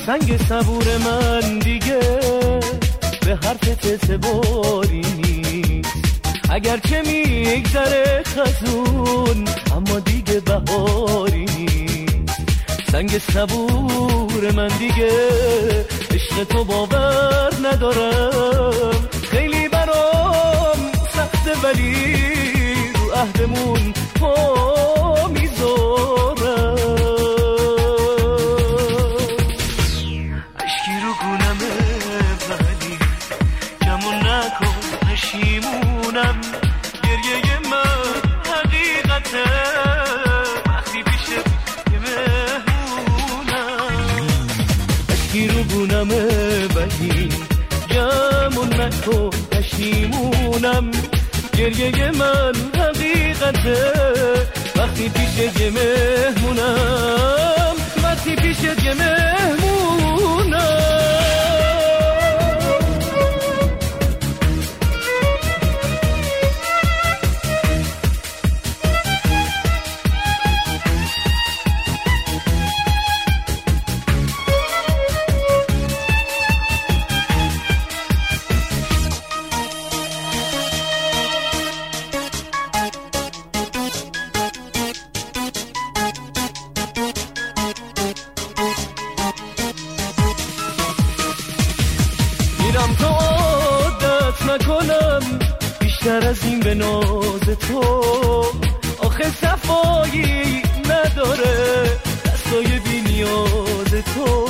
سنگ صبور من دیگه به حرفت اعتباری نیست، اگرچه میگذره خزون اما دیگه بهاری نیست. سنگ صبور من دیگه عشق تو باور ندارم، خیلی برام سخته ولی رو عهدمون پا میذارم. اشکی رو گونمه ولی گمون نکن پشیمونم، گریه من حقیقته وقتی پیش یه مهمونم. اشکی رو گونمه ولی گمون نکن پشیمونم، گریه من حقیقته وقتی پیش یه مهمونم، وقتی پیش یه مهمونم. میرم تا عادت نکنم بیشتر از این به ناز تو، آخه صفایی نداره دستای بی نیاز تو.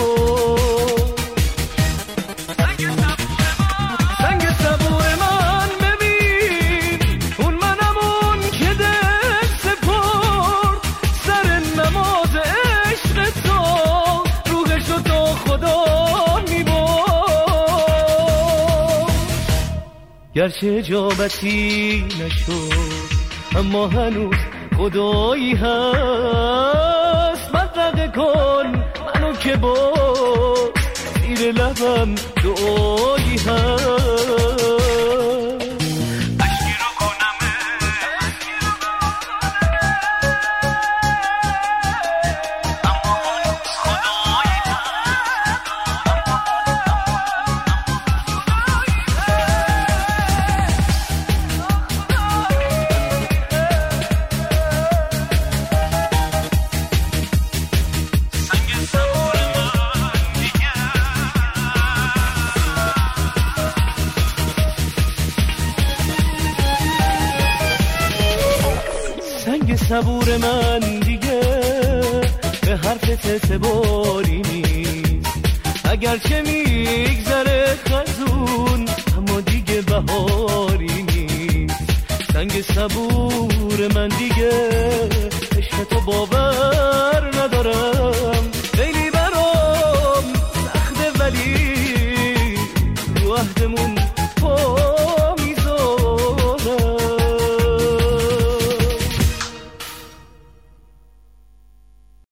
سنگ صبور من ببین، اون منم اون که دل سپرد سر نماز عشق تو، روحشو تا خدا گرچه اجابتی نشد اما هنوز خدایی هست، مدرقه کن منو که با زیر لبم دعایی هست. سنگ صبور من دیگه به حرفت اعتباری نیست، اگرچه میگذره خزون اما دیگه بهاری نیست. سنگ صبور من دیگه عشق تو باور ندارم، خیلی برام سخته ولی رو عهدمون